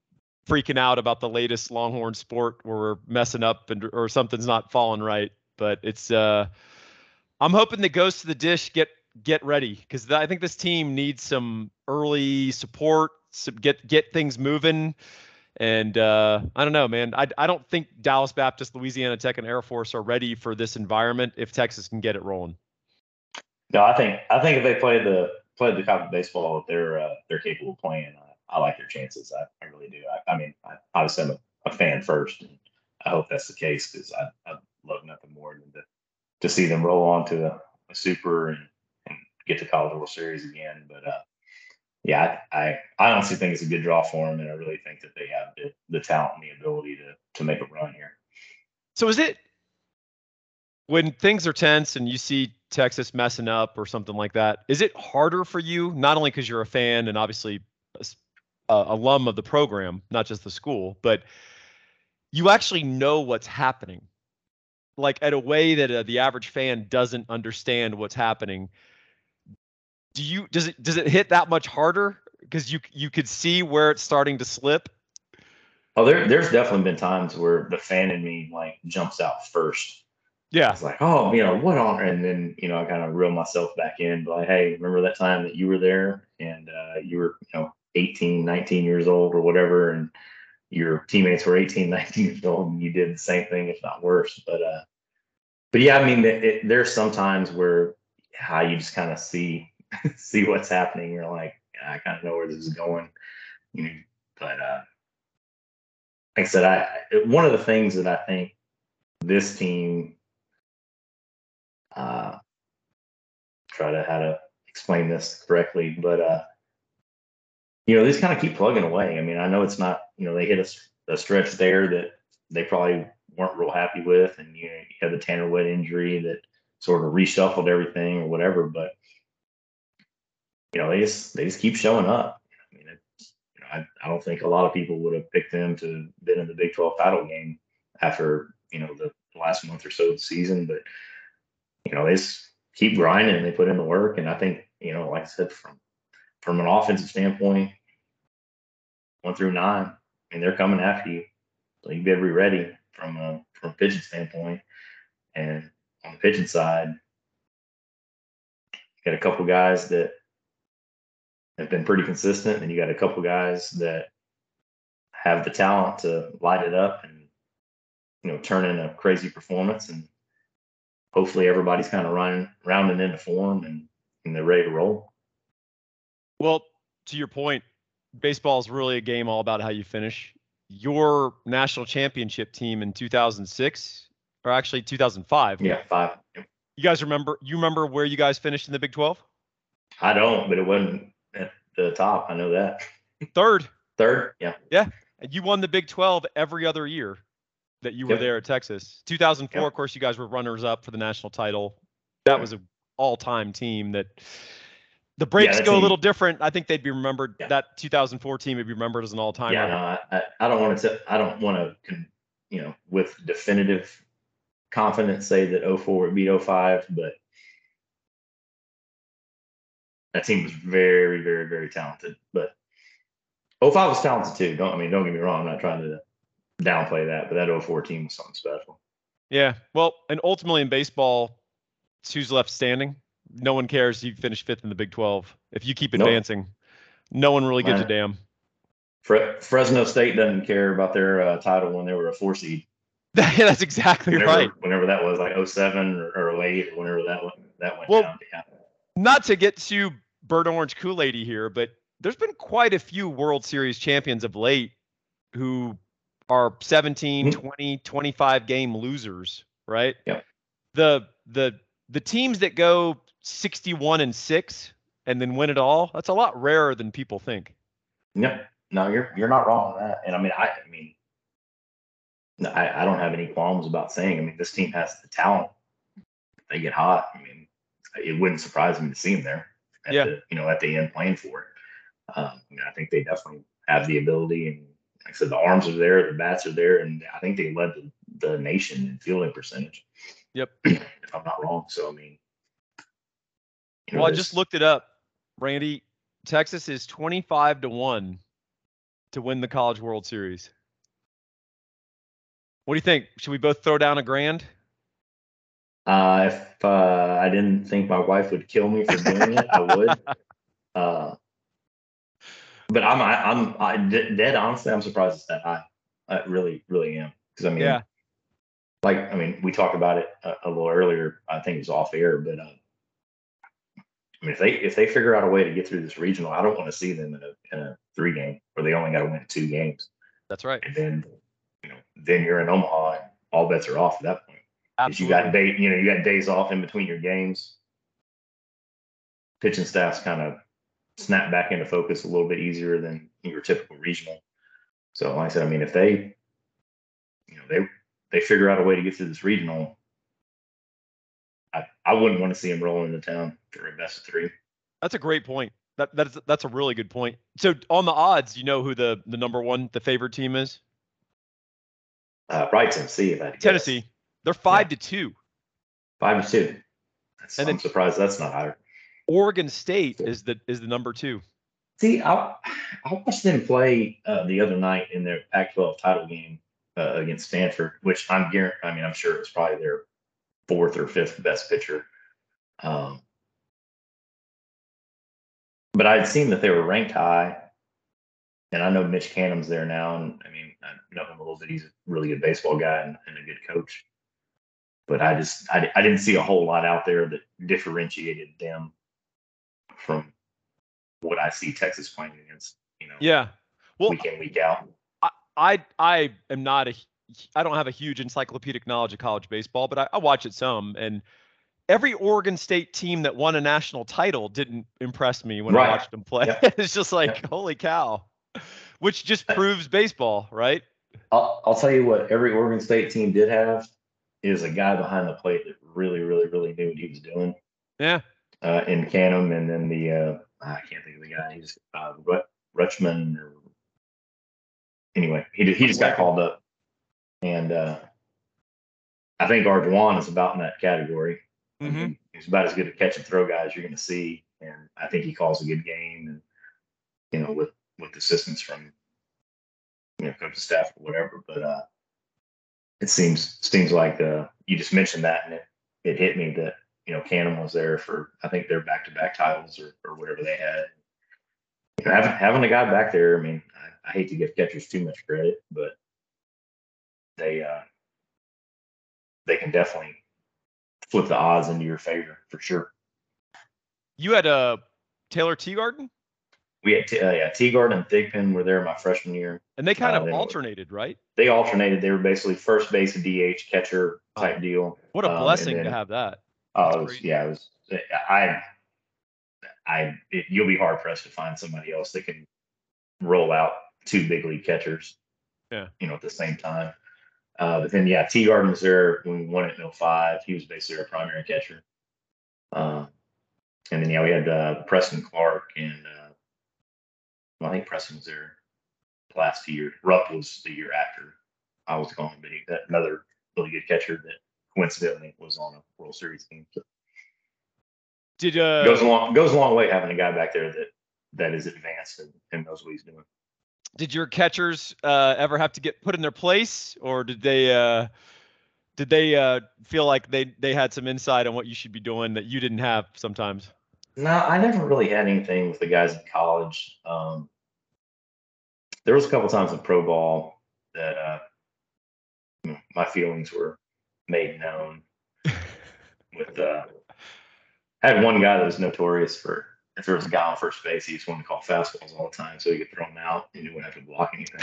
freaking out about the latest Longhorn sport where we're messing up and or something's not falling right. But it's uh, I'm hoping the Ghost of the Dish get get ready because I think this team needs some early support, some, get get things moving. And uh, I don't know, man. I I don't think Dallas Baptist, Louisiana Tech, and Air Force are ready for this environment if Texas can get it rolling. No, I think I think if they play the play the type of baseball that they're uh, they're capable of playing, I, I like their chances. I, I really do. I, I mean, I, obviously I'm a, a fan first, and I hope that's the case because I I love nothing more than to to see them roll on to a, a super and, and get to College World Series again. But uh, yeah, I, I I honestly think it's a good draw for them, and I really think that they have the, the talent and the ability to to make a run here. So is it when things are tense and you see Texas messing up or something like that, is it harder for you, not only because you're a fan and obviously a, a alum of the program, not just the school, but you actually know what's happening, like at a way that uh, the average fan doesn't understand what's happening? Do you does it does it hit that much harder because you you could see where it's starting to slip? Oh, there there's definitely been times where the fan in me like jumps out first. Yeah. It's like, oh, you know, what on? And then, you know, I kind of reel myself back in, but like, hey, remember that time that you were there and uh, you were, you know, eighteen, nineteen years old or whatever, and your teammates were eighteen, nineteen years old, and you did the same thing, if not worse. But, uh, but yeah, I mean, it, it, there's some times where how you just kind of see see what's happening. You're like, I kind of know where this is going. You know, but uh, like I said, I one of the things that I think this team. Uh, try to how to explain this correctly, but uh, you know, they just kind of keep plugging away. I mean, I know it's not, you know, they hit a, a stretch there that they probably weren't real happy with, and you know, you had the Tanner Witt injury that sort of reshuffled everything or whatever. But you know, they just they just keep showing up. I mean, it's, you know, I, I don't think a lot of people would have picked them to been in the Big twelve title game after you know the last month or so of the season, but you know, they just keep grinding and they put in the work. And I think, you know, like I said, from from an offensive standpoint, one through nine, I mean, they're coming after you. So you better be ready from a from a pitching standpoint. And on the pitching side, you got a couple guys that have been pretty consistent, and you got a couple guys that have the talent to light it up and, you know, turn in a crazy performance. And hopefully everybody's kind of running, rounding into form and, and they're ready to roll. Well, to your point, baseball is really a game all about how you finish. Your national championship team in two thousand six, or actually two thousand five. Yeah, five. You guys remember? You remember where you guys finished in the Big twelve? I don't, but it wasn't at the top. I know that. Third. Third, yeah. Yeah, and you won the Big twelve every other year that you were Yep. there at Texas. two thousand four, Yep. of course, you guys were runners-up for the national title. That was an all-time team that the breaks Yeah, that go a team- little different. I think they'd be remembered. Yeah. That two thousand four team would be remembered as an all-timer. Yeah, no, I, I, I don't want to. I don't want to, you know, with definitive confidence say that oh four would beat oh five, but that team was very, very, very talented. But oh five was talented too. Don't I mean? Don't get me wrong. I'm not trying to downplay that, but that oh four team was something special. Yeah. Well, and ultimately in baseball, it's who's left standing. No one cares if you finish fifth in the Big twelve. If you keep Nope. advancing, no one really gives a Right. damn. Fre- Fresno State doesn't care about their uh, title when they were a four seed. That's exactly Whenever, right. whenever that was, like oh seven or, or oh eight, or whenever that went, that went Well, down. Yeah. Not to get too burnt orange Kool-Aid here, but there's been quite a few World Series champions of late who are seventeen, Mhm. twenty, twenty-five game losers, right? Yep. The the the teams that go sixty-one and six and then win it all, that's a lot rarer than people think. Yep. No, you're you're not wrong on that. And I mean, I, I mean, no, I, I don't have any qualms about saying. I mean, this team has the talent. They get hot. I mean, it wouldn't surprise me to see them there. At Yeah. The, you know, at the end playing for it. Um, I mean, I think they definitely have the ability, and like I said, the arms are there, the bats are there, and I think they led the, the nation in fielding percentage. Yep. If I'm not wrong. So I mean, you know, Well, I there's- just looked it up, Randy. Texas is twenty-five to one to win the College World Series? What do you think? Should we both throw down a grand? Uh, if uh, I didn't think my wife would kill me for doing it, I would. Uh, but I'm, I, I'm, I, dead honestly, I'm surprised it's that high. I really, really am. Because I mean, Yeah. like, I mean, we talked about it a, a little earlier. I think it was off air, but uh, I mean, if they if they figure out a way to get through this regional, I don't want to see them in a, in a three game where they only got to win two games. That's right. And then, you know, then you're in Omaha, and all bets are off at that point. Because you got day, you know, you got days off in between your games. Pitching staffs kind of snap back into focus a little bit easier than your typical regional. So, like I said, I mean, if they, you know, they they figure out a way to get through this regional, I, I wouldn't want to see them rolling into town for a best of three. That's a great point. That that's that's a really good point. So on the odds, you know who the the number one, the favorite team is? Uh, probably Tennessee, if I had to guess. Tennessee. They're five Yeah. to two. Five to two. That's, And I'm then- surprised that's not higher. Oregon State is the is the number two. See, I I watched them play uh, the other night in their Pac twelve title game uh, against Stanford, which I'm guaranteed. I mean, I'm sure it was probably their fourth or fifth best pitcher. Um, but I'd seen that they were ranked high, and I know Mitch Canham's there now, and I mean, I know him a little bit. He's a really good baseball guy and, and a good coach. But I just I, I didn't see a whole lot out there that differentiated them from what I see Texas playing against, you know, Yeah. Well, week in, week out. I, I I am not a I don't have a huge encyclopedic knowledge of college baseball, but I, I watch it some, and every Oregon State team that won a national title didn't impress me when Right. I watched them play. Yep. It's just like, Yep. holy cow, which just proves baseball, right? I'll, I'll tell you what every Oregon State team did have is a guy behind the plate that really, really, really knew what he was doing. Yeah. Uh, in Canham, and then the uh, I can't think of the guy. He's uh, Rut, Rutschman. Or, anyway, he he just got called up, and uh, I think Arjuan is about in that category. I Mm-hmm. mean, he's about as good a catch and throw guy as you're going to see, and I think he calls a good game, and you know, with with assistance from you know coaching staff or whatever. But uh, it seems seems like uh, you just mentioned that, and it it hit me that you know Canham was there for I think their back to back titles or or whatever they had. You know, having having a guy back there, I mean, I, I hate to give catchers too much credit, but they uh, they can definitely flip the odds into your favor for sure. You had a uh, Taylor Teagarden, We had t- uh, yeah, Teagard and Thigpen were there my freshman year. and they kind Uh, of they were- alternated, right? They alternated. They were basically first base and D H catcher type deal. What a Um, and blessing then- to have that. Oh, That's it was, great. yeah, it was. I, I, it, you'll be hard pressed to find somebody else that can roll out two big league catchers. Yeah. You know, at the same time. Uh, but then, yeah, Teagard was there when we won it in oh five. He was basically our primary catcher. Uh, and then, yeah, we had uh, Preston Clark, and uh, well, I think Preston was there the last two years. Rupp was the year after I was gone, but he, that another really good catcher that coincidentally was on a World Series team. So Did it uh goes a long goes a long way having a guy back there that that is advanced and, and knows what he's doing. did your catchers uh, ever have to get put in their place, or did they uh, did they uh, feel like they they had some insight on what you should be doing that you didn't have sometimes? No, I never really had anything with the guys in college. Um, there was a couple times in pro ball that uh, my feelings were made known. With uh, I had one guy that was notorious for if there was a guy on first base, he just wanted to call fastballs all the time so he could throw them out and he wouldn't have to block anything.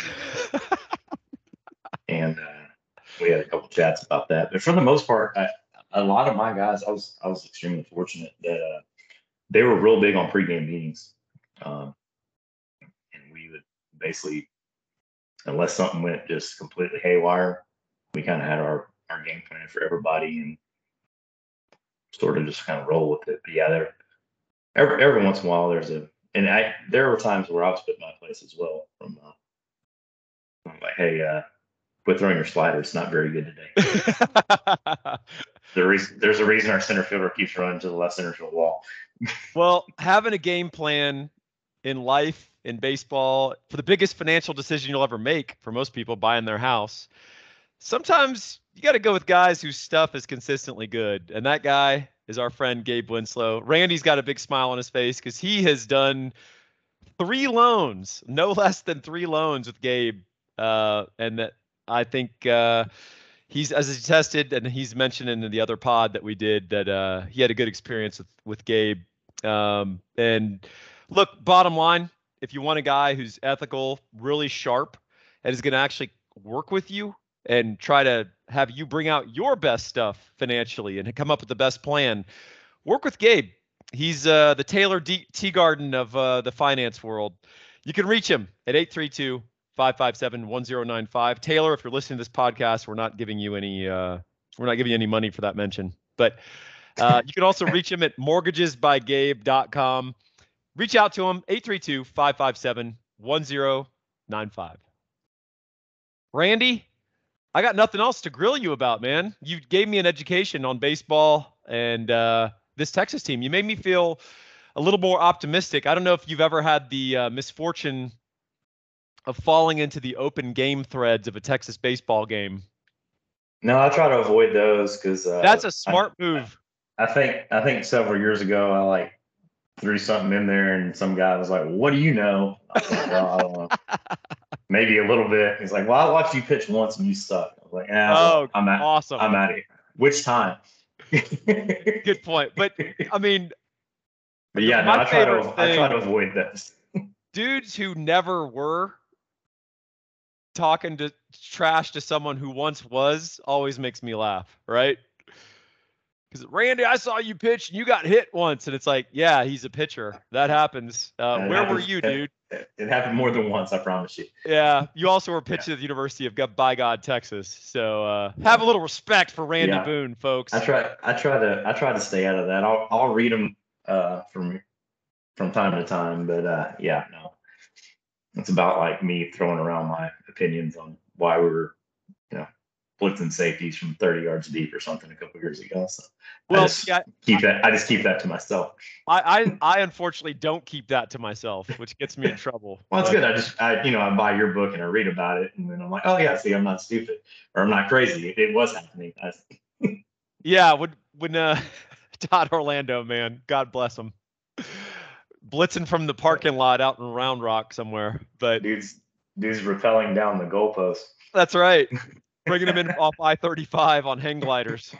And uh, we had a couple chats about that. But for the most part, I, a lot of my guys, I was I was extremely fortunate that uh, they were real big on pregame meetings, um, and we would basically, unless something went just completely haywire, we kind of had our our game plan for everybody and sort of just kind of roll with it. But yeah, there every every once in a while there's a and I there were times where I was put in my place as well. From uh, I'm like, hey, uh, quit throwing your slider. It's not very good today. The reason there's a reason our center fielder keeps running to the left center field wall. Well, having a game plan in life, in baseball, for the biggest financial decision you'll ever make for most people, buying their house, sometimes you got to go with guys whose stuff is consistently good. And that guy is our friend Gabe Winslow. Randy's got a big smile on his face because he has done three loans, no less than three loans with Gabe. Uh, and that I think uh, he's, as he tested, and he's mentioned in the other pod that we did, that uh, he had a good experience with, with Gabe. Um, and look, bottom line, if you want a guy who's ethical, really sharp, and is going to actually work with you and try to have you bring out your best stuff financially and come up with the best plan, work with Gabe. He's uh, the Taylor D- Teagarden of uh, the finance world. You can reach him at eight three two, five five seven, one zero nine five. Taylor, if you're listening to this podcast, we're not giving you any uh, we're not giving you any money for that mention. But uh, you can also reach him at mortgages by gabe dot com. Reach out to him, eight three two, five five seven, one zero nine five. Randy, I got nothing else to grill you about, man. You gave me an education on baseball and uh, this Texas team. You made me feel a little more optimistic. I don't know if you've ever had the uh, misfortune of falling into the open game threads of a Texas baseball game. No, I try to avoid those because uh, that's a smart I, move. I think I think several years ago I like threw something in there and some guy was like, "What do you know?" I was like, well, I don't know. Maybe a little bit. He's like, "Well, I watched you pitch once and you suck." I was like, "Ah, oh, well, I'm out. Awesome. I'm out of here." Which time? Good point. But I mean, but yeah, no, I try to thing, I try to avoid this. Dudes who never were talking to trash to someone who once was always makes me laugh, right? Because Randy, I saw you pitch and you got hit once, and it's like, yeah, he's a pitcher. That happens. Uh, where happens, were you, dude? It, it happened more than once, I promise you. Yeah, you also were pitching yeah. at the University of By God, Texas. So uh, have a little respect for Randy yeah. Boone, folks. I try, I try to, I try to stay out of that. I'll, I'll read them uh, from from time to time, but uh, yeah, no, it's about like me throwing around my opinions on why we were, you know, blitzing safeties from thirty yards deep or something a couple years ago. So well, I just yeah, keep I, that. I just keep that to myself. I, I, I unfortunately don't keep that to myself, which gets me in trouble. Well, it's good. I just, I, you know, I buy your book and I read about it, and then I'm like, oh yeah, see, I'm not stupid or I'm not crazy. It, it was happening. yeah, when when uh, Todd Orlando, man, God bless him, blitzing from the parking lot out in Round Rock somewhere, but dude's dude's rappelling down the goalpost. That's right. Bringing him in off I thirty-five on hang gliders.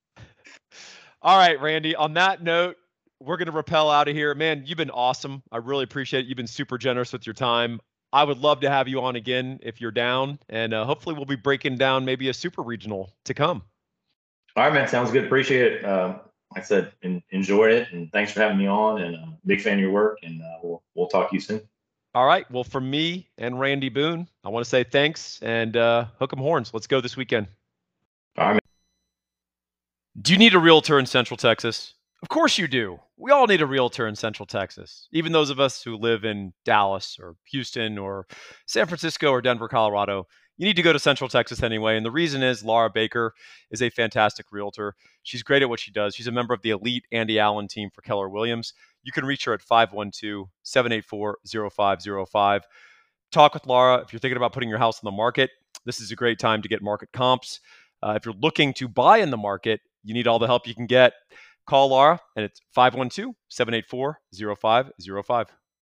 All right, Randy, on that note, we're going to rappel out of here. Man, you've been awesome. I really appreciate it. You've been super generous with your time. I would love to have you on again if you're down, and uh, hopefully we'll be breaking down maybe a super regional to come. All right, man. Sounds good. Appreciate it. Uh, like I said, in, enjoyed it, and thanks for having me on, and uh, big fan of your work, and uh, we'll, we'll talk to you soon. All right. Well, from me and Randy Boone, I want to say thanks and uh, hook 'em horns. Let's go this weekend. All right. Do you need a realtor in Central Texas? Of course you do. We all need a realtor in Central Texas, even those of us who live in Dallas or Houston or San Francisco or Denver, Colorado. You need to go to Central Texas anyway. And the reason is Laura Baker is a fantastic realtor. She's great at what she does. She's a member of the elite Andy Allen team for Keller Williams. You can reach her at five one two, seven eight four, zero five zero five. Talk with Laura. If you're thinking about putting your house on the market, this is a great time to get market comps. Uh, if you're looking to buy in the market, you need all the help you can get. Call Laura, and it's five one two, seven eight four, zero five zero five.